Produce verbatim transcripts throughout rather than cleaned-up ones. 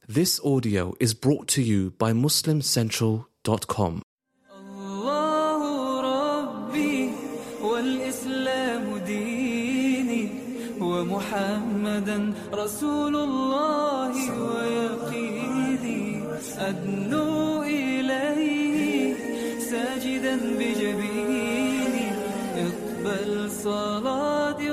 This audio is brought to you by Muslim Central dot com. محمدا رسول الله ويقيني أدنو إليه ساجدا بجبيني اقبل صلاتي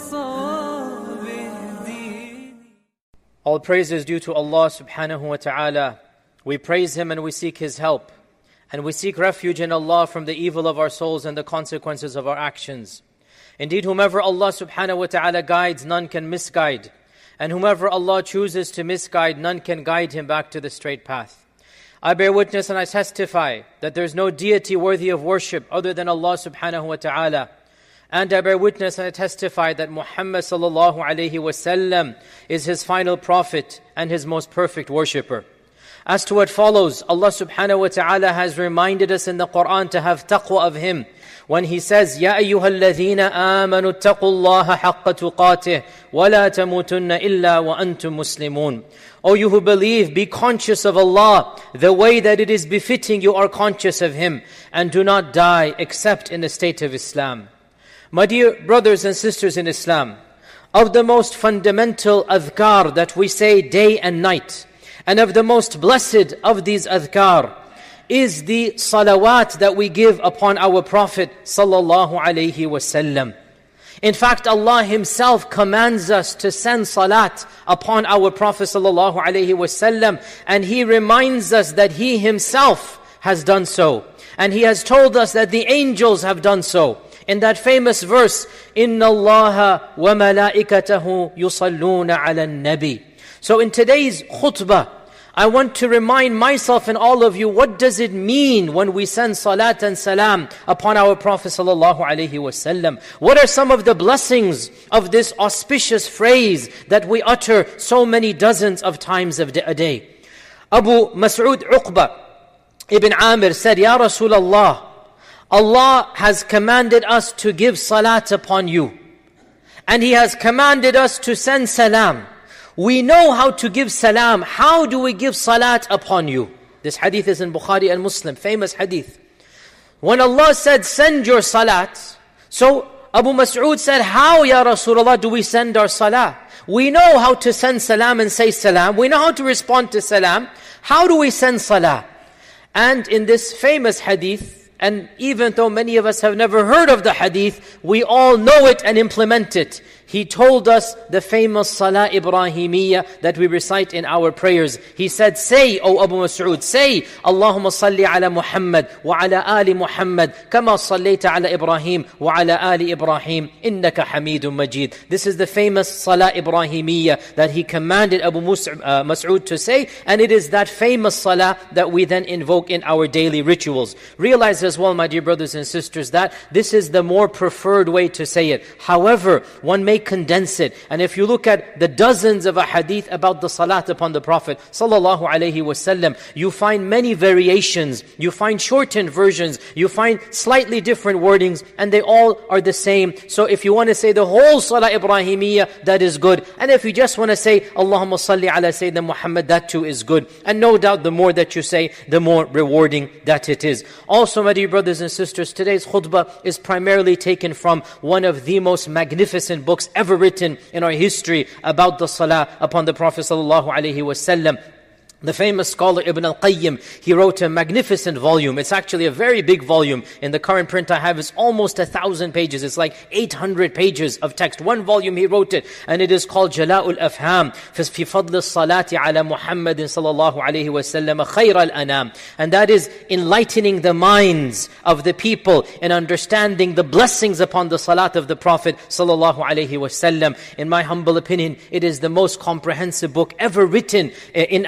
وللصواب اهديني. All praise is due to Allah subhanahu wa ta'ala. We praise Him and we seek His help. And we seek refuge in Allah from the evil of our souls and the consequences of our actions. Indeed, whomever Allah subhanahu wa ta'ala guides, none can misguide. And whomever Allah chooses to misguide, none can guide him back to the straight path. I bear witness and I testify that there is no deity worthy of worship other than Allah subhanahu wa ta'ala. And I bear witness and I testify that Muhammad sallallahu alayhi wa sallam is His final prophet and His most perfect worshipper. As to what follows, Allah subhanahu wa ta'ala has reminded us in the Quran to have taqwa of Him. When He says, يَا أَيُّهَا الَّذِينَ آمَنُوا اتَّقُوا اللَّهَ حَقَّ تُقَاتِهِ وَلَا تَمُوتُنَّ إِلَّا وَأَنْتُمْ مُسْلِمُونَ. O you who believe, be conscious of Allah the way that it is befitting you are conscious of Him, and do not die except in the state of Islam. My dear brothers and sisters in Islam, of the most fundamental adhkar that we say day and night, and of the most blessed of these adhkar, is the salawat that we give upon our Prophet sallallahu alaihi wasallam. In fact, Allah Himself commands us to send salat upon our Prophet sallallahu alaihi wasallam, and He reminds us that He Himself has done so. And He has told us that the angels have done so. In that famous verse, إِنَّ اللَّهَ وَمَلَائِكَتَهُ يُصَلُّونَ عَلَى النَّبِي. So in today's khutbah, I want to remind myself and all of you, what does it mean when we send salat and salam upon our Prophet sallallahu alaihi wasallam? What are some of the blessings of this auspicious phrase that we utter so many dozens of times a day? Abu Mas'ud Uqba ibn Amir said, Ya Rasulullah, Allah has commanded us to give salat upon you, and He has commanded us to send salam. We know how to give salam. How do we give salat upon you? This hadith is in Bukhari and Muslim, famous hadith. When Allah said, send your salat, so Abu Mas'ud said, how, Ya Rasulullah, do we send our salah? We know how to send salam and say salam. We know how to respond to salam. How do we send salah? And in this famous hadith, and even though many of us have never heard of the hadith, we all know it and implement it. He told us the famous Salah Ibrahimiyya that we recite in our prayers. He said, say, O Abu Mas'ud, say, Allahumma salli ala Muhammad wa ala ali Muhammad kama sallayta ala Ibrahim wa ala ali Ibrahim innaka hamidun majid. This is the famous Salah Ibrahimiyya that he commanded Abu Mas'ud to say, and it is that famous Salah that we then invoke in our daily rituals. Realize as well, my dear brothers and sisters, that this is the more preferred way to say it. However, one may condense it. And if you look at the dozens of a hadith about the salat upon the Prophet sallallahu alaihi wasallam, you find many variations, you find shortened versions, you find slightly different wordings, and they all are the same. So if you want to say the whole Salah Ibrahimiyya, that is good. And if you just want to say Allahumma salli ala Sayyidina Muhammad, that too is good. And no doubt the more that you say, the more rewarding that it is. Also, my dear brothers and sisters, today's khutbah is primarily taken from one of the most magnificent books ever written in our history about the salah upon the Prophet sallallahu alaihi wasallam. The famous scholar Ibn al-Qayyim, he wrote a magnificent volume. It's actually a very big volume. In the current print I have, it's almost a thousand pages. It's like eight hundred pages of text. One volume he wrote it, and it is called Jala'ul Afham fi fadl as-salati ala Muhammadin sallallahu alayhi wa sallam khayr al-anam. And that is enlightening the minds of the people in understanding the blessings upon the salat of the Prophet sallallahu alayhi wa sallam. In my humble opinion, it is the most comprehensive book ever written in our history.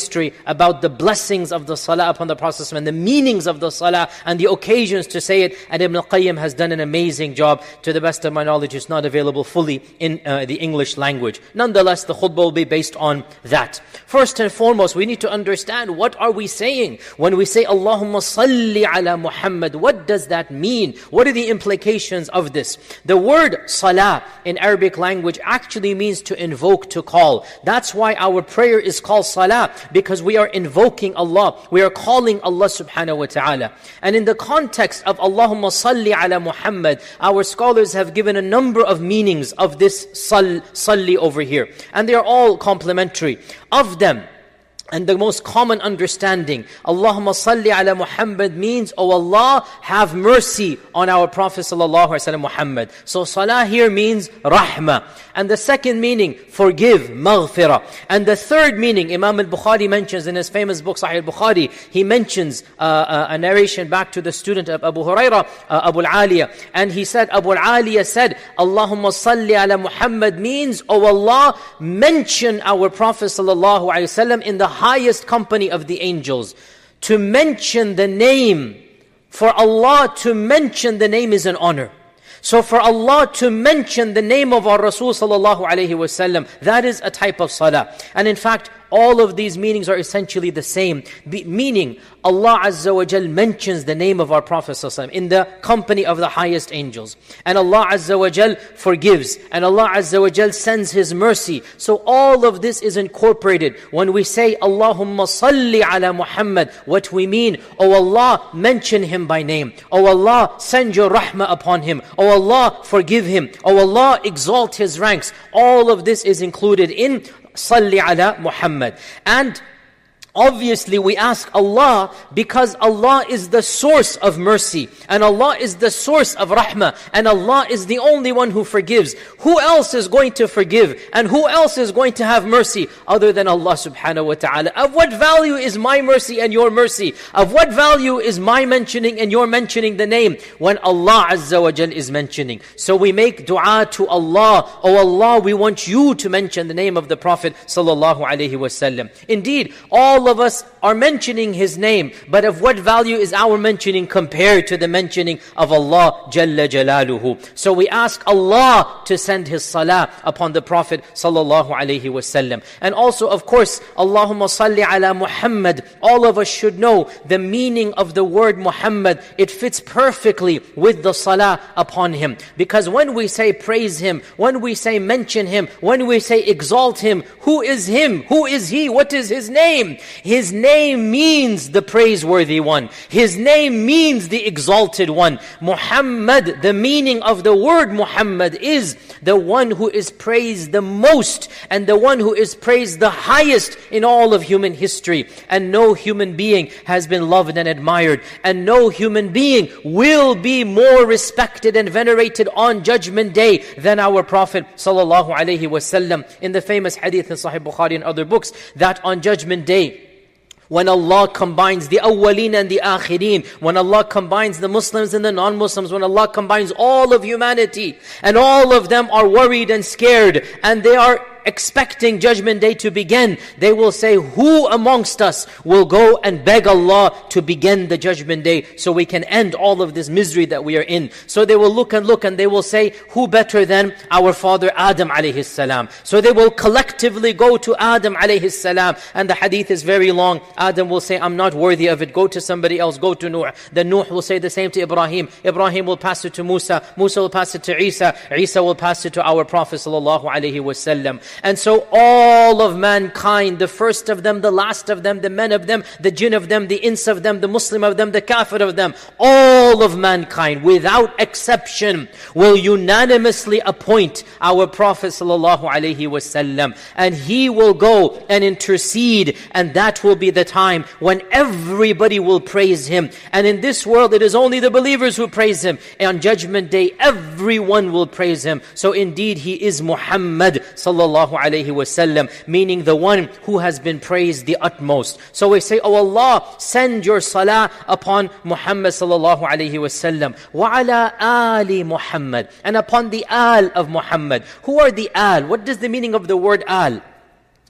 history about the blessings of the salah upon the Prophet and the meanings of the salah and the occasions to say it. And Ibn al-Qayyim has done an amazing job. To the best of my knowledge, it's not available fully in uh, the English language. Nonetheless, the khutbah will be based on that. First and foremost, we need to understand, what are we saying when we say Allahumma salli ala Muhammad? What does that mean? What are the implications of this? The word salah in Arabic language actually means to invoke, to call. That's why our prayer is called salah, because we are invoking Allah. We are calling Allah subhanahu wa ta'ala. And in the context of Allahumma salli ala Muhammad, our scholars have given a number of meanings of this sal, salli over here. And they are all complementary. Of them, and the most common understanding, Allahumma salli ala Muhammad means, oh Allah, have mercy on our Prophet sallallahu alaihi wasallam Muhammad. So salah here means rahmah. And the second meaning, forgive, maghfirah. And the third meaning, Imam al-Bukhari mentions in his famous book Sahih al-Bukhari, he mentions uh, uh, a narration back to the student of Abu Hurairah, uh, Abu al-Aliya. And he said, Abu al-Aliya said, Allahumma salli ala Muhammad means, oh Allah, mention our Prophet sallallahu alaihi wasallam in the highest company of the angels. To mention the name, for Allah to mention the name is an honor. So for Allah to mention the name of our Rasul sallallahu alaihi wasallam, that is a type of salah. And in fact, all of these meanings are essentially the same. Be, meaning, Allah Azza wa Jal mentions the name of our Prophet ﷺ in the company of the highest angels. And Allah Azza wa Jal forgives. And Allah Azza wa Jal sends His mercy. So all of this is incorporated. When we say, Allahumma salli ala Muhammad, what we mean, oh Allah, mention him by name. Oh Allah, send your rahmah upon him. Oh Allah, forgive him. Oh Allah, exalt his ranks. All of this is included in Salli ala Muhammad. And obviously we ask Allah because Allah is the source of mercy and Allah is the source of rahmah and Allah is the only one who forgives. Who else is going to forgive and who else is going to have mercy other than Allah subhanahu wa ta'ala? Of what value is my mercy and your mercy? Of what value is my mentioning and your mentioning the name when Allah Azza wa Jal is mentioning? So we make dua to Allah. Oh Allah, we want you to mention the name of the Prophet sallallahu alaihi wasallam. Indeed, all of us are mentioning his name, but of what value is our mentioning compared to the mentioning of Allah Jalla Jalaluhu? So we ask Allah to send His salah upon the Prophet sallallahu alaihi wasallam. And also, of course, Allahumma salli ala Muhammad. All of us should know the meaning of the word Muhammad. It fits perfectly with the salah upon him. Because when we say praise him, when we say mention him, when we say exalt him, who is him? Who is he? What is his name? His name means the praiseworthy one. His name means the exalted one. Muhammad, the meaning of the word Muhammad is the one who is praised the most and the one who is praised the highest in all of human history. And no human being has been loved and admired. And no human being will be more respected and venerated on Judgment Day than our Prophet sallallahu alaihi wasallam. In the famous hadith in Sahih Bukhari and other books, that on Judgment Day, when Allah combines the awwaleen and the akhirin, when Allah combines the Muslims and the non-Muslims, when Allah combines all of humanity, and all of them are worried and scared, and they are expecting Judgment Day to begin, they will say, who amongst us will go and beg Allah to begin the Judgment Day so we can end all of this misery that we are in? So they will look and look and they will say, who better than our father Adam alayhi salam? So they will collectively go to Adam alayhi salam, and the hadith is very long. Adam will say, I'm not worthy of it, go to somebody else, go to Nuh. Then Nuh will say the same to Ibrahim. Ibrahim will pass it to Musa. Musa will pass it to Isa. Isa will pass it to our Prophet sallallahu alaihi wasallam. And so all of mankind, the first of them, the last of them, the men of them, the jinn of them, the ins of them, the Muslim of them, the kafir of them, all of mankind without exception will unanimously appoint our Prophet sallallahu alaihi wasallam, and he will go and intercede, and that will be the time when everybody will praise him. And in this world it is only the believers who praise him, and on Judgment Day everyone will praise him. So indeed he is Muhammad sallallahu alaihi wasallam, meaning the one who has been praised the utmost. So we say, oh Allah, send your salah upon Muhammad sallallahu alaihi wasallam, wa ala ali Muhammad, and upon the al of Muhammad. Who are the al? What is the meaning of the word al?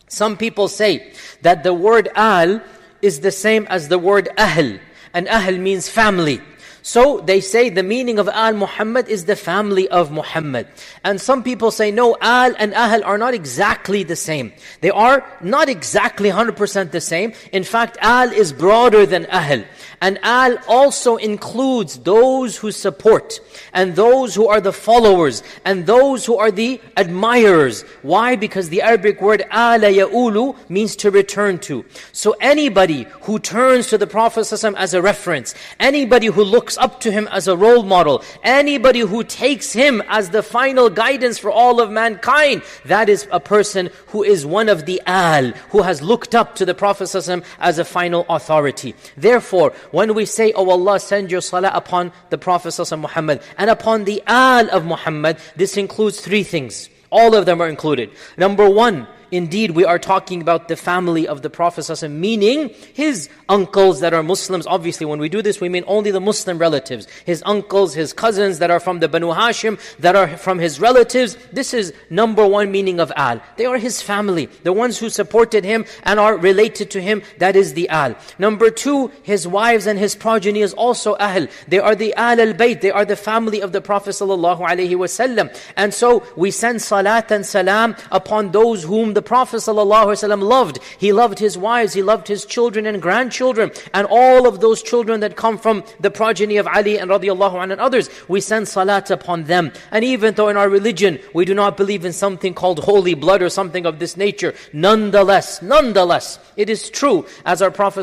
Some people say that the word al is the same as the word ahl, and ahl means family. So they say the meaning of Al Muhammad is the family of Muhammad. And some people say no, Al and Ahl are not exactly the same. They are not exactly one hundred percent the same. In fact, Al is broader than Ahl. And Al also includes those who support, and those who are the followers, and those who are the admirers. Why? Because the Arabic word ala ya'ulu means to return to. So anybody who turns to the Prophet ﷺ as a reference, anybody who looks up to him as a role model, anybody who takes him as the final guidance for all of mankind, that is a person who is one of the al, who has looked up to the Prophet ﷺ as a final authority. Therefore, when we say, oh Allah, send your salah upon the Prophet ﷺ Muhammad and upon the al of Muhammad, this includes three things. All of them are included. Number one, indeed, we are talking about the family of the Prophet ﷺ, meaning his uncles that are Muslims. Obviously, when we do this, we mean only the Muslim relatives. His uncles, his cousins that are from the Banu Hashim, that are from his relatives. This is number one meaning of al. They are his family. The ones who supported him and are related to him, that is the al. Number two, his wives and his progeny is also ahl. They are the al al-bayt. They are the family of the Prophet ﷺ. And so we send salat and salam upon those whom the Prophet ﷺ loved. He loved his wives, he loved his children and grandchildren, and all of those children that come from the progeny of Ali and radiallahu anhu and others. We send salat upon them. And even though in our religion we do not believe in something called holy blood or something of this nature, nonetheless, nonetheless, it is true, as our Prophet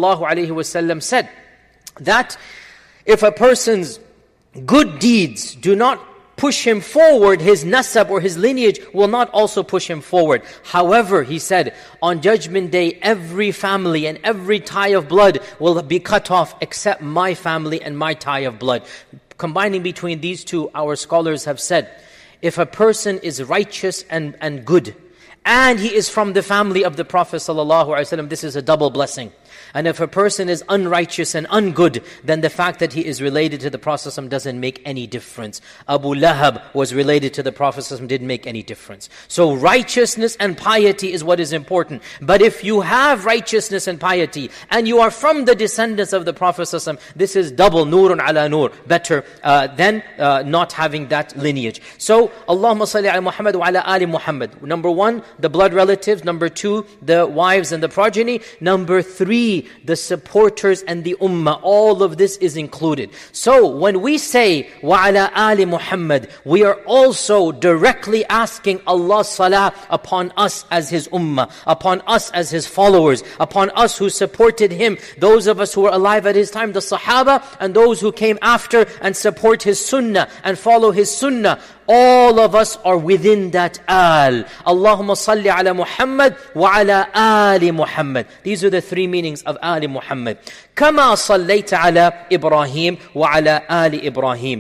ﷺ said, that if a person's good deeds do not push him forward, his nasab or his lineage will not also push him forward. However, he said, on Judgment Day, every family and every tie of blood will be cut off except my family and my tie of blood. Combining between these two, our scholars have said, if a person is righteous and, and good, and he is from the family of the Prophet ﷺ, this is a double blessing. And if a person is unrighteous and ungood, then the fact that he is related to the Prophet ﷺ doesn't make any difference. Abu Lahab was related to the Prophet ﷺ, didn't make any difference. So righteousness and piety is what is important. But if you have righteousness and piety, and you are from the descendants of the Prophet ﷺ, this is double nurun ala nur, better uh, than uh, not having that lineage. So, Allahumma salli ala Muhammad wa ala ali Muhammad. Number one, the blood relatives. Number two, the wives and the progeny. Number three, the supporters and the ummah. All of this is included. So when we say wa ala ali Muhammad, we are also directly asking Allah's salah upon us as His ummah, upon us as His followers, upon us who supported Him, those of us who were alive at His time, the Sahaba, and those who came after and support His sunnah and follow His sunnah. All of us are within that al. Allahumma salli ala Muhammad wa ala ali Muhammad. These are the three meanings of ali Muhammad. Kama sallayta ala Ibrahim wa ala ali Ibrahim.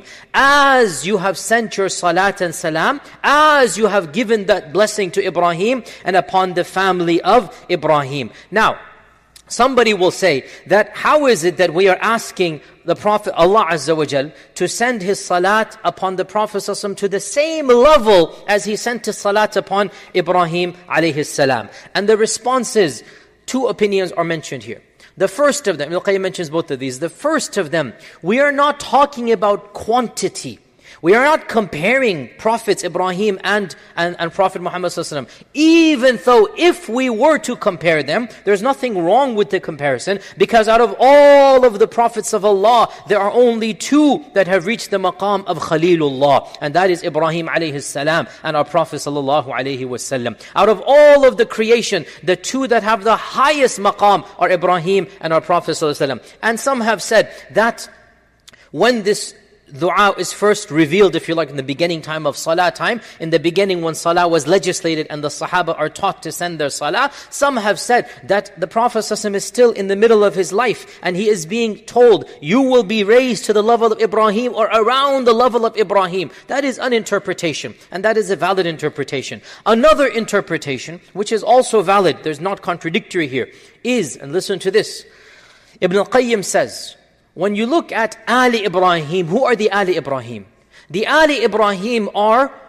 As you have sent your salat and salam, as you have given that blessing to Ibrahim and upon the family of Ibrahim. Now, somebody will say that how is it that we are asking the Prophet, Allah Azza wa Jal, to send His salat upon the Prophet ﷺ to the same level as He sent His salat upon Ibrahim alayhi salam? And the response is, two opinions are mentioned here. The first of them, Ibn al-Qayyim mentions both of these. The first of them, we are not talking about quantity. We are not comparing Prophets Ibrahim and, and, and Prophet Muhammad ﷺ. Even though if we were to compare them, there's nothing wrong with the comparison, because out of all of the Prophets of Allah, there are only two that have reached the maqam of Khalilullah, and that is Ibrahim alayhi salam and our Prophet sallallahu alayhi wasallam. Out of all of the creation, the two that have the highest maqam are Ibrahim and our Prophet sallallahu alayhi wasallam. And some have said that when this dua is first revealed, if you like, in the beginning time of salah time, in the beginning when salah was legislated and the Sahaba are taught to send their salah, some have said that the Prophet ﷺ is still in the middle of his life and he is being told, you will be raised to the level of Ibrahim or around the level of Ibrahim. That is an interpretation, and that is a valid interpretation. Another interpretation, which is also valid, there's not contradictory here, is, and listen to this, Ibn al-Qayyim says, when you look at Ali Ibrahim, who are the Ali Ibrahim? The Ali Ibrahim are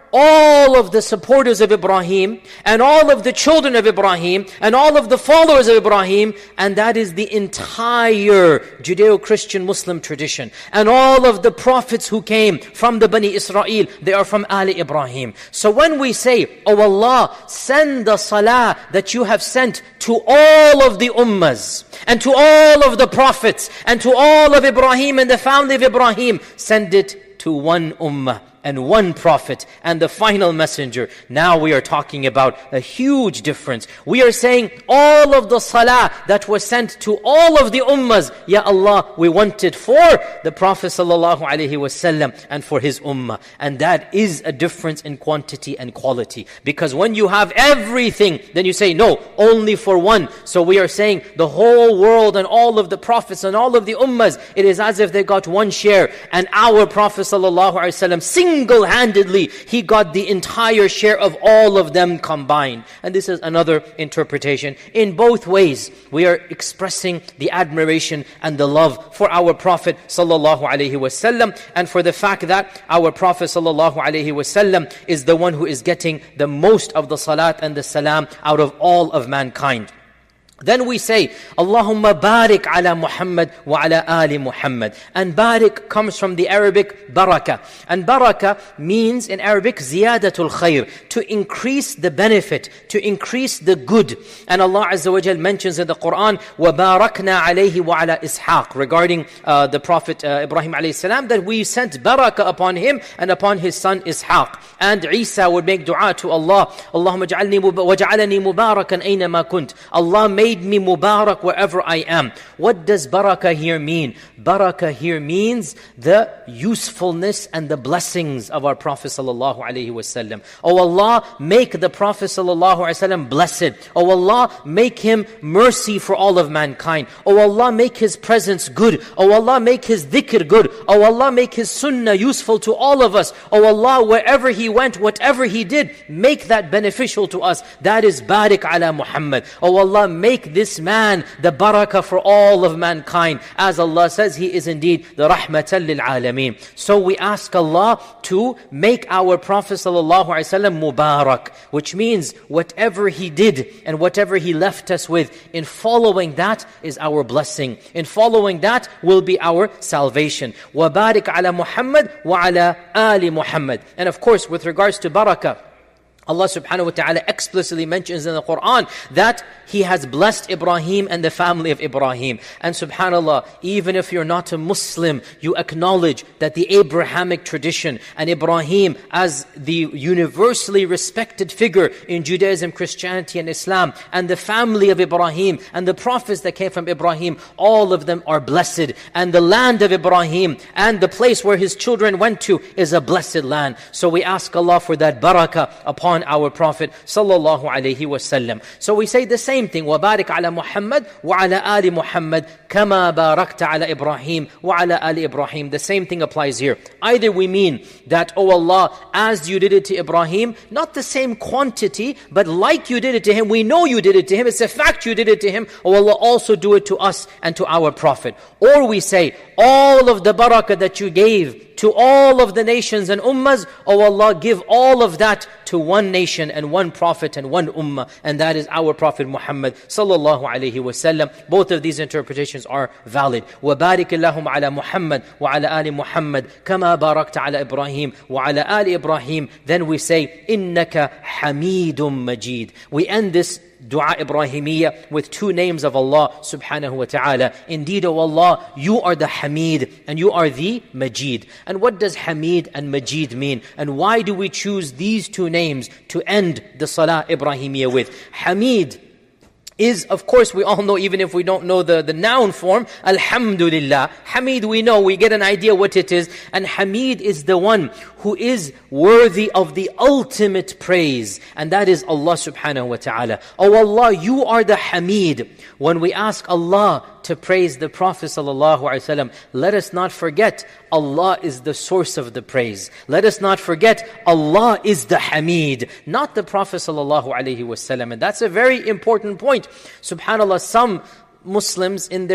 all of the supporters of Ibrahim and all of the children of Ibrahim and all of the followers of Ibrahim, and that is the entire Judeo-Christian Muslim tradition. And all of the prophets who came from the Bani Israel, they are from Ali Ibrahim. So when we say, "Oh Allah, send the salah that you have sent to all of the ummahs and to all of the prophets and to all of Ibrahim and the family of Ibrahim, send it to one ummah and one prophet and the final messenger." Now we are talking about a huge difference. We are saying all of the salah that was sent to all of the ummahs, Ya Allah, we want it for the Prophet sallallahu alaihi wasallam and for his ummah. And that is a difference in quantity and quality. Because when you have everything, then you say, no, only for one. So we are saying the whole world and all of the prophets and all of the ummahs, it is as if they got one share. And our Prophet sallallahu alaihi wasallam single-handedly, he got the entire share of all of them combined. And this is another interpretation. In both ways, we are expressing the admiration and the love for our Prophet sallallahu alaihi wasallam, and for the fact that our Prophet sallallahu alaihi wasallam is the one who is getting the most of the salat and the salam out of all of mankind. Then we say, Allahumma barik ala Muhammad wa ala ali Muhammad. And barik comes from the Arabic baraka. And baraka means in Arabic ziyadatul khair, to increase the benefit, to increase the good. And Allah Azza wa Jal mentions in the Quran, وَبَارَكْنَا عَلَيْهِ وَعَلَى إِسْحَاقٍ, regarding uh, the Prophet uh, Ibrahim alayhi salam, that we sent baraka upon him and upon his son Ishaq. And Isa would make dua to Allah, Allahumma ja'alni waja'alani mubarakan aynama kunt. Allah made me mubarak wherever I am. What does barakah here mean? Barakah here means the usefulness and the blessings of our Prophet sallallahu alaihi wasallam. Oh Allah, make the Prophet sallallahu alaihi wasallam blessed. Oh Allah, make him mercy for all of mankind. Oh Allah, make his presence good. Oh Allah, make his dhikr good. Oh Allah, make his sunnah useful to all of us. Oh Allah, wherever he went, whatever he did, make that beneficial to us. That is barik ala Muhammad. Oh Allah, make this man the barakah for all of mankind. As Allah says, he is indeed the rahmatan lil alameen. So we ask Allah to make our Prophet sallallahu alaihi wasallam mubarak, which means whatever he did and whatever he left us with, in following that is our blessing. In following that will be our salvation. Wa barik ala Muhammad wa ala ali Muhammad. And of course, with regards to barakah, Allah subhanahu wa ta'ala explicitly mentions in the Quran that He has blessed Ibrahim and the family of Ibrahim. And subhanAllah, even if you're not a Muslim, you acknowledge that the Abrahamic tradition and Ibrahim as the universally respected figure in Judaism, Christianity and Islam, and the family of Ibrahim and the prophets that came from Ibrahim, all of them are blessed. And the land of Ibrahim and the place where his children went to is a blessed land. So we ask Allah for that barakah upon our Prophet sallallahu alaihi wasallam. So we say the same thing, وَبَارِكْ عَلَى مُحَمَّدٍ وَعَلَى آلِ مُحَمَّدٍ كَمَا بَارَكْتَ عَلَى إِبْرَاهِيمَ وَعَلَى آلِ إِبْرَاهِيمَ. The same thing applies here. Either we mean that, oh Allah, as you did it to Ibrahim, not the same quantity, but like you did it to him, we know you did it to him, it's a fact you did it to him, oh Allah, also do it to us and to our Prophet. Or we say, all of the barakah that you gave to all of the nations and ummahs, oh Allah, give all of that to one nation and one prophet and one ummah, and that is our Prophet Muhammad sallallahu alaihi wasallam. Both of these interpretations are valid. وَبَارِكِ اللَّهُمْ عَلَى مُحَمَّدٍ وَعَلَى آلِ مُحَمَّدٍ كَمَا بَارَكْتَ عَلَى إِبْرَاهِيمَ وَعَلَى آلِ إِبْرَاهِيمَ. Then we say, إِنَّكَ حَمِيدٌ مَجِيدٌ. We end this Dua Ibrahimiyya with two names of Allah subhanahu wa ta'ala. Indeed, O Allah, you are the Hamid and you are the Majid. And what does Hamid and Majid mean? And why do we choose these two names to end the Salah Ibrahimiyya with? Hamid is, of course, we all know, even if we don't know the, the noun form, Alhamdulillah. Hamid, we know, we get an idea what it is. And Hamid is the one who is worthy of the ultimate praise. And that is Allah subhanahu wa ta'ala. Oh Allah, you are the Hamid. When we ask Allah to praise the Prophet sallallahu alaihi wasallam, let us not forget Allah is the source of the praise. Let us not forget Allah is the Hamid, not the Prophet sallallahu alaihi wasallam. And that's a very important point. Subhanallah, some Muslims in their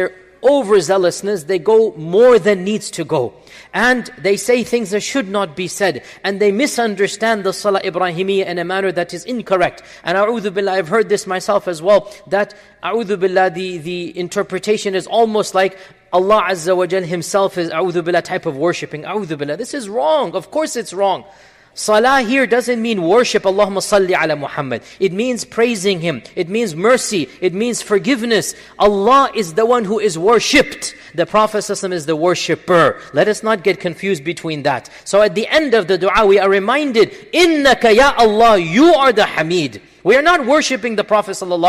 overzealousness, they go more than needs to go. And they say things that should not be said. And they misunderstand the Salah Ibrahimiyya in a manner that is incorrect. And a'udhu billah, I've heard this myself as well, that a'udhu billah, the, the interpretation is almost like Allah Azza wa Jal Himself is a'udhu billah type of worshipping. A'udhu billah, this is wrong. Of course it's wrong. Salah here doesn't mean worship, Allahumma salli ala Muhammad. It means praising Him. It means mercy. It means forgiveness. Allah is the one who is worshipped. The Prophet ﷺ is the worshipper. Let us not get confused between that. So at the end of the dua, we are reminded, Innaka ya Allah, you are the Hamid. We are not worshipping the Prophet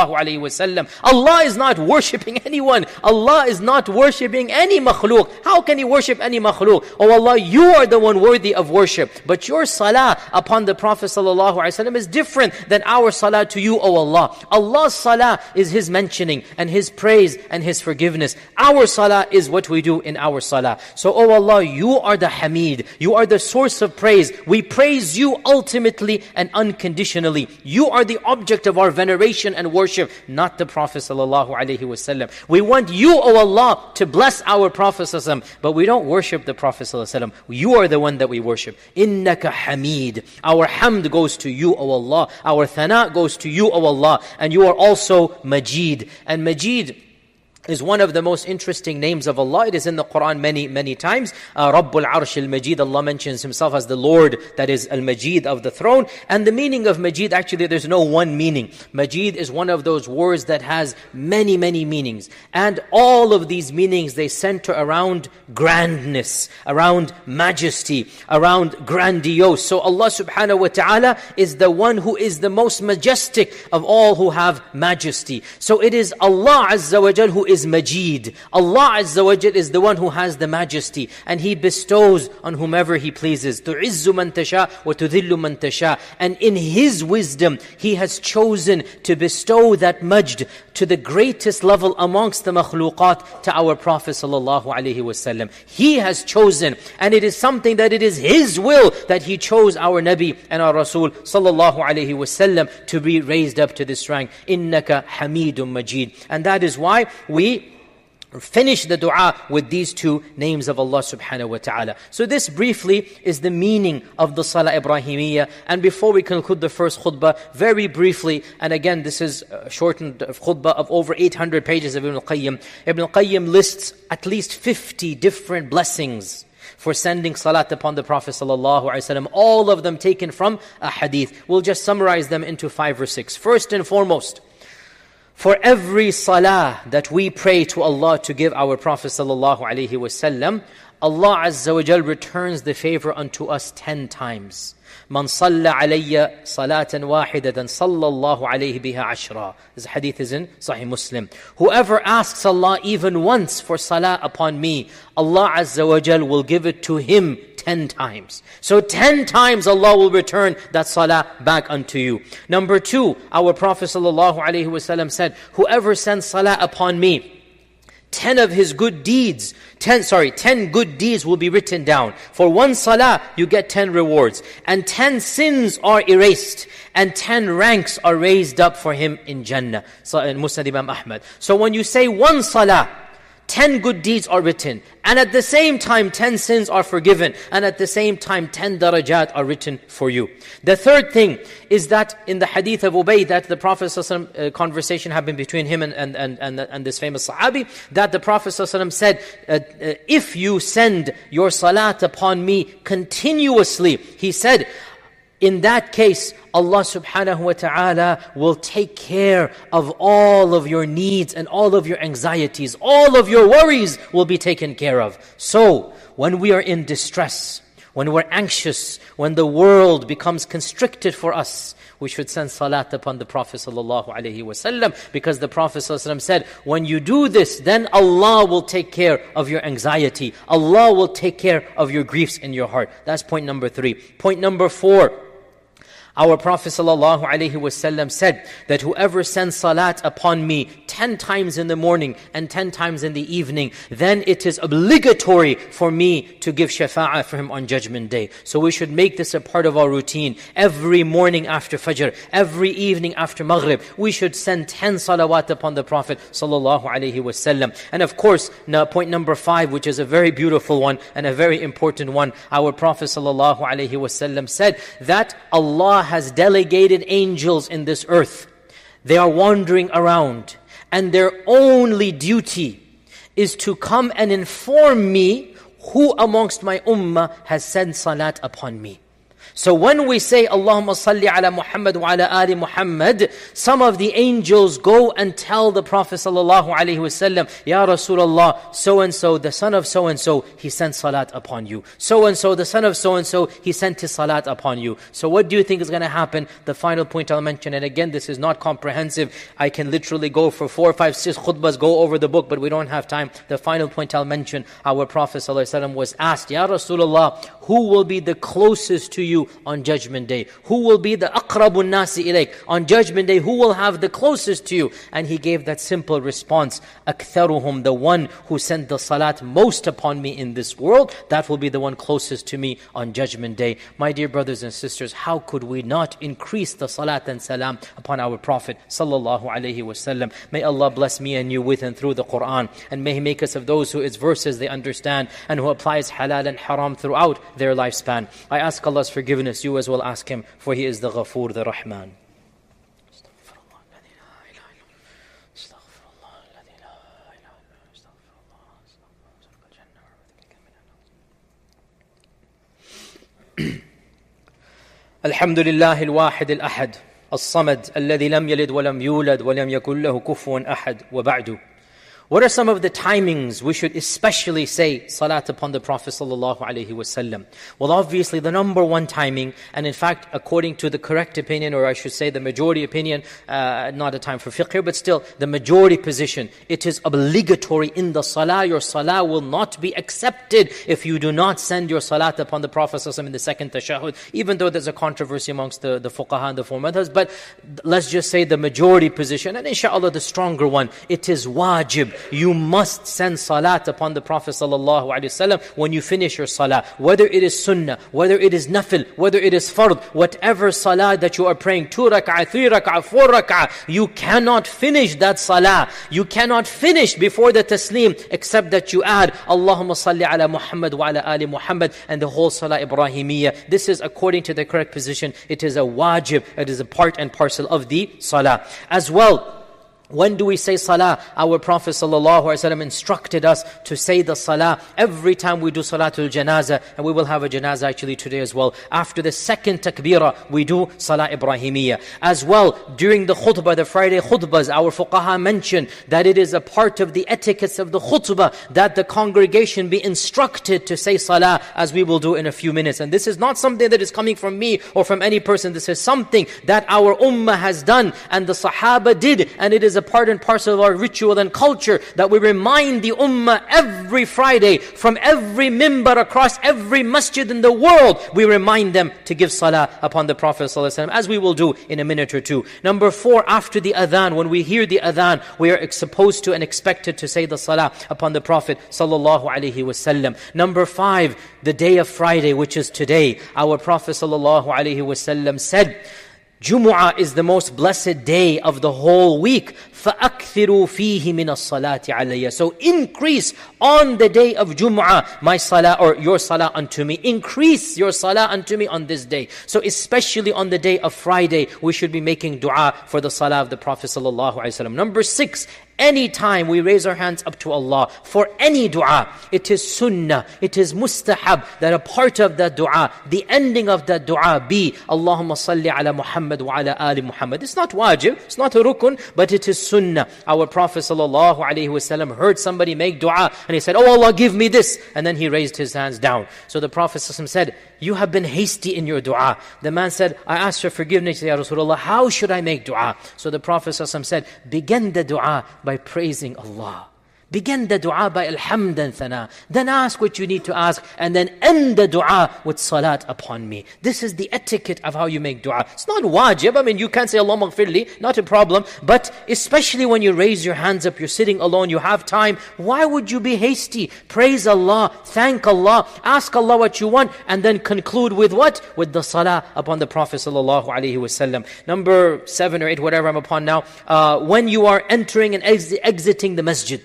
ﷺ. Allah is not worshipping anyone. Allah is not worshipping any makhluk. How can He worship any makhluk? Oh Allah, you are the one worthy of worship. But your salah upon the Prophet ﷺ is different than our salah to you, oh Allah. Allah's salah is His mentioning and His praise and His forgiveness. Our salah is what we do in our salah. So, oh Allah, you are the Hamid. You are the source of praise. We praise you ultimately and unconditionally. You are the object of our veneration and worship, not the Prophet ﷺ. We want you, O Allah, to bless our Prophet ﷺ, but we don't worship the Prophet ﷺ. You are the one that we worship. Innaka Hamid. Our hamd goes to you, O Allah. Our thana goes to you, O Allah. And you are also Majid. And Majid is one of the most interesting names of Allah. It is in the Quran many, many times. Uh, Rabbul Arsh al-Majid, Allah mentions Himself as the Lord, that is al-Majid of the throne. And the meaning of Majid, actually there's no one meaning. Majid is one of those words that has many, many meanings. And all of these meanings, they center around grandness, around majesty, around grandiose. So Allah subhanahu wa ta'ala is the one who is the most majestic of all who have majesty. So it is Allah Azza wa Jal who is is Majid. Allah Azza wa Jal is the one who has the majesty, and He bestows on whomever He pleases. تُعِزُّ مَن تَشَاءُ وَتُذِلُّ مَن تَشَاءُ. And in His wisdom, He has chosen to bestow that majd to the greatest level amongst the makhluqat, to our Prophet sallallahu alaihi wasallam. He has chosen, and it is something that it is His will that He chose our Nabi and our Rasul sallallahu alaihi wasallam to be raised up to this rank. Innaka Hamidun Majid. And that is why we finish the dua with these two names of Allah subhanahu wa ta'ala. So this briefly is the meaning of the Salah Ibrahimiyya. And before we conclude the first khutbah, very briefly, and again this is a shortened khutbah of over eight hundred pages of Ibn al-Qayyim. Ibn al-Qayyim lists at least fifty different blessings for sending salat upon the Prophet sallallahu alaihi wasallam, all of them taken from a hadith. We'll just summarize them into five or six. First and foremost, for every salah that we pray to Allah to give our Prophet sallallahu alaihi wasallam, Allah Azza wa Jal returns the favor unto us ten times. Man salla alayya salatan wahidatan sallallahu alayhi biha ashra. This hadith is in Sahih Muslim. Whoever asks Allah even once for salah upon me, Allah Azza wa Jal will give it to him ten times. So ten times Allah will return that salah back unto you. Number two, our Prophet sallallahu alaihi wasallam said, whoever sends salah upon me, ten of his good deeds, ten, sorry, ten good deeds will be written down. For one salah, you get ten rewards. And ten sins are erased. And ten ranks are raised up for him in Jannah. So in Musnad Imam Ahmad. So when you say one salah, ten good deeds are written. And at the same time, ten sins are forgiven. And at the same time, ten darajat are written for you. The third thing is that in the hadith of Ubay, that the Prophet ﷺ, uh, conversation happened between him and, and, and, and, and this famous Sahabi, that the Prophet ﷺ said, uh, uh, if you send your salat upon me continuously, he said, in that case, Allah subhanahu wa ta'ala will take care of all of your needs and all of your anxieties. All of your worries will be taken care of. So, when we are in distress, when we're anxious, when the world becomes constricted for us, we should send salat upon the Prophet sallallahu alaihi wasallam, because the Prophet sallallahu alaihi wasallam said, when you do this, then Allah will take care of your anxiety. Allah will take care of your griefs in your heart. That's point number three. Point number four, Our Prophet ﷺ said that whoever sends salat upon me ten times in the morning and ten times in the evening, then it is obligatory for me to give shafa'ah for him on Judgment Day. So we should make this a part of our routine. Every morning after Fajr, every evening after Maghrib, we should send ten salawat upon the Prophet ﷺ. And of course, now point number five, which is a very beautiful one and a very important one, our Prophet ﷺ said that Allah has delegated angels in this earth. They are wandering around, and their only duty is to come and inform me who amongst my ummah has sent salat upon me. So when we say Allahumma salli ala Muhammad wa ala ali Muhammad, some of the angels go and tell the Prophet sallallahu alaihi wasallam, Ya Rasulullah, so-and-so, the son of so-and-so, he sent salat upon you. So-and-so, the son of so-and-so, he sent his salat upon you. So what do you think is going to happen? The final point I'll mention, and again, this is not comprehensive. I can literally go for four, five, six khutbahs, go over the book, but we don't have time. The final point I'll mention, our Prophet sallallahu alaihi wasallam was asked, Ya Rasulullah, who will be the closest to you on Judgment Day? Who will be the aqrabun nasi ilayk? On Judgment Day, who will have the closest to you? And he gave that simple response, aktharuhum, the one who sent the salat most upon me in this world, that will be the one closest to me on Judgment Day. My dear brothers and sisters, how could we not increase the salat and salam upon our Prophet sallallahu alaihi wasallam? May Allah bless me and you with and through the Quran, and may He make us of those who its verses they understand and who applies halal and haram throughout their lifespan. I ask Allah's forgiveness. You as well ask Him, for He is the Ghafoor, the Rahman. الحمد لله الواحد الأحد الصمد الذي لم يلد ولم يولد ولم يكن له كفوا أحد وبعد. What are some of the timings we should especially say salat upon the Prophet sallallahu alaihi wasallam? Well, obviously the number one timing, and in fact, according to the correct opinion, or I should say the majority opinion, uh, not a time for fiqh here, but still the majority position, it is obligatory in the salah. Your salah will not be accepted if you do not send your salat upon the Prophet sallallahu alaihi wasallam in the second tashahhud, even though there's a controversy amongst the, the fuqaha and the four madhas. But let's just say the majority position, and inshallah the stronger one, it is wajib. You must send salat upon the Prophet sallallahu alaihi wasallam when you finish your salah. Whether it is sunnah, whether it is nafil, whether it is fard, whatever salah that you are praying, two rak'ah, three rak'ah, four rak'ah, you cannot finish that salah. You cannot finish before the taslim except that you add Allahumma salli ala Muhammad wa ala ali Muhammad and the whole salah Ibrahimiyya. This is according to the correct position. It is a wajib. It is a part and parcel of the salah. As well, when do we say salah? Our Prophet ﷺ instructed us to say the salah every time we do salatul janazah, and we will have a janazah actually today as well. After the second takbirah, we do salah Ibrahimiyya. As well, during the khutbah, the Friday khutbahs, our fuqaha mentioned that it is a part of the etiquettes of the khutbah that the congregation be instructed to say salah, as we will do in a few minutes. And this is not something that is coming from me or from any person. This is something that our ummah has done and the Sahaba did, and it is a part and parcel of our ritual and culture that we remind the ummah every Friday from every mimbar across every masjid in the world. We remind them to give salah upon the Prophet ﷺ, as we will do in a minute or two. Number four, after the adhan, when we hear the adhan, we are supposed to and expected to say the salah upon the Prophet ﷺ. Number five, the day of Friday, which is today, our Prophet ﷺ said, Jumu'ah is the most blessed day of the whole week. فَأَكْثِرُوا فِيهِ مِنَ الصَّلَاةِ عَلَيَّ. So increase on the day of Jumu'ah my salah, or your salah unto me. Increase your salah unto me on this day. So especially on the day of Friday, we should be making dua for the salah of the Prophet ﷺ. Number six, anytime we raise our hands up to Allah for any dua, it is sunnah, it is mustahab that a part of that dua, the ending of that dua be Allahumma salli ala Muhammad wa ala ali Muhammad. It's not wajib, it's not a rukun, but it is sunnah. Our Prophet sallallahu alaihi wasallam heard somebody make dua and he said, oh Allah, give me this. And then he raised his hands down. So the Prophet said, you have been hasty in your dua. The man said, I asked for forgiveness, Ya Rasulullah, how should I make dua? So the Prophet said, begin the dua by praising Allah. Begin the dua by alhamd and thana. Then ask what you need to ask, and then end the dua with salat upon me. This is the etiquette of how you make dua. It's not wajib. I mean, you can say Allahumma ghfirli, not a problem. But especially when you raise your hands up, you're sitting alone, you have time. Why would you be hasty? Praise Allah, thank Allah, ask Allah what you want, and then conclude with what? With the salah upon the Prophet sallallahu alaihi wasallam. Number seven or eight, whatever I'm upon now. Uh, when you are entering and ex- exiting the masjid,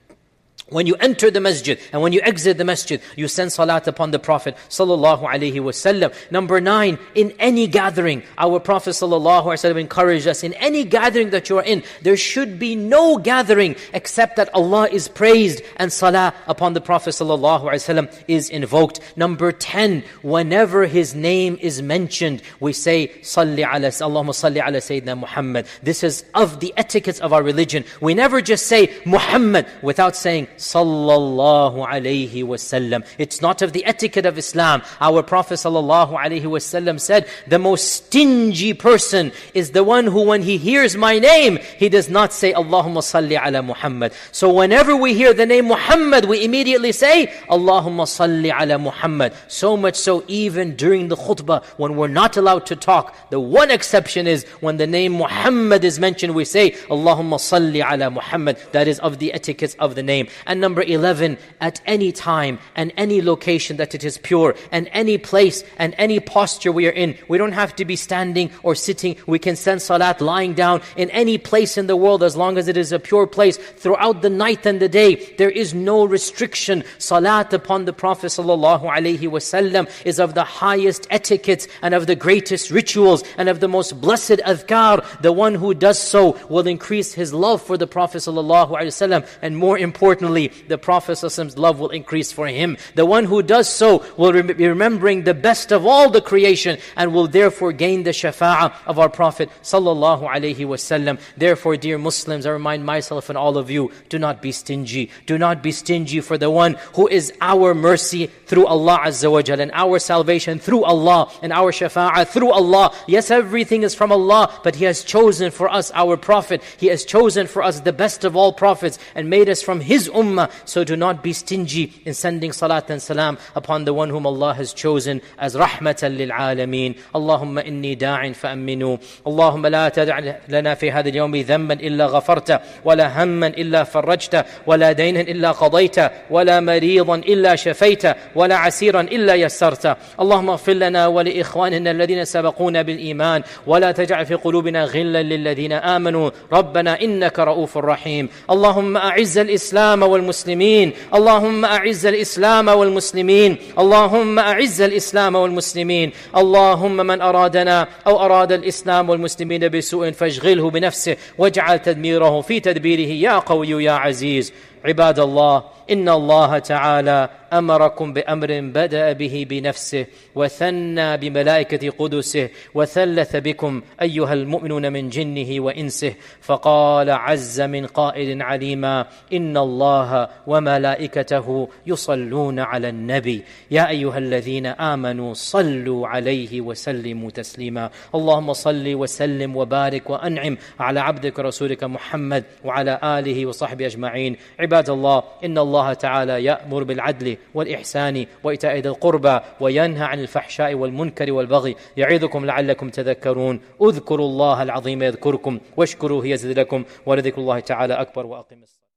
when you enter the masjid and when you exit the masjid, you send salat upon the Prophet sallallahu alaihi wasallam. Number nine, in any gathering, our Prophet sallallahu alaihi wasallam encouraged us, in any gathering that you are in, there should be no gathering except that Allah is praised and salah upon the Prophet sallallahu alaihi wasallam is invoked. Number ten, whenever his name is mentioned, we say salli ala Allahumma salli ala Sayyidina Muhammad. This is of the etiquettes of our religion. We never just say Muhammad without saying sallallahu alayhi wasallam. It's not of the etiquette of Islam. Our Prophet sallallahu alayhi wasallam said, the most stingy person is the one who, when he hears my name, he does not say Allahumma salli ala Muhammad. So whenever we hear the name Muhammad, we immediately say Allahumma salli ala Muhammad. So much so, even during the khutbah, when we're not allowed to talk, the one exception is when the name Muhammad is mentioned, we say Allahumma salli ala Muhammad. That is of the etiquettes of the name. And number eleven, at any time and any location that it is pure, and any place and any posture we are in, we don't have to be standing or sitting. We can send salat lying down in any place in the world as long as it is a pure place. Throughout the night and the day, there is no restriction. Salat upon the Prophet sallallahu alaihi wasallam is of the highest etiquettes and of the greatest rituals and of the most blessed adhkar. The one who does so will increase his love for the Prophet sallallahu alaihi wasallam, and more importantly, the Prophet's love will increase for him. The one who does so will be remembering the best of all the creation and will therefore gain the shafa'ah of our Prophet sallallahu alaihi wasallam. Therefore, dear Muslims, I remind myself and all of you, do not be stingy. Do not be stingy for the one who is our mercy through Allah Azza wa Jal, and our salvation through Allah, and our shafa'ah through Allah. Yes, everything is from Allah, but He has chosen for us our Prophet. He has chosen for us the best of all prophets and made us from His ummah. So do not be stingy in sending salat and salam upon the one whom Allah has chosen as rahmatan lil alameen. Allahumma inni da'in fa'aminu. Allahumma la tad'a lana fi hadha al-yawmi dhanban illa ghafarta, wa la hamman illa farajta, wa la daynan illa qadayta, wa la maridan illa shafayta, wa la asiran illa yassarta. Allahumma ighfir lana wa li ikhwanina alladhina sabaquna bil iman, wa la taj'al fi qulubina ghillan lil ladhina amanu. Rabbana innaka ra'ufur rahim. Allahumma a'izz al-islam والمسلمين. اللهم أعز الإسلام والمسلمين. اللهم أعز الإسلام والمسلمين. اللهم من أرادنا أو أراد الإسلام والمسلمين بسوء فاشغله بنفسه واجعل تدميره في تدبيره يا قوي يا عزيز. عباد الله، إن الله تعالى أمركم بأمر بدأ به بنفسه وثنى بملائكة قدسه وثلث بكم أيها المؤمنون من جنه وإنسه، فقال عز من قائل عليما: إن الله وملائكته يصلون على النبي يا أيها الذين آمنوا صلوا عليه وسلموا تسليما. اللهم صل وسلم وبارك وأنعم على عبدك ورسولك محمد وعلى آله وصحبه أجمعين. عباد الله، إن الله تعالى يأمر بالعدل والإحسان وإيتاء ذي القربى وينهى عن الفحشاء والمنكر والبغي يعظكم لعلكم تذكرون. اذكروا الله العظيم يذكركم واشكروه يزد لكم ولذكر الله تعالى أكبر. وأقم الصلاة.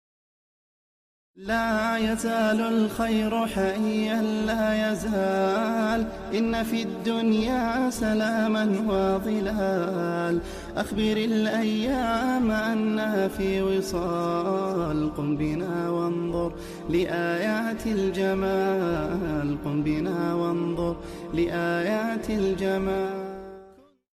لا يزال الخير حيا لا يزال، إن في الدنيا سلاما وظلال. أخبر الأيام أنها في وصال، قم بنا وانظر لآيات الجمال، قم بنا وانظر لآيات الجمال.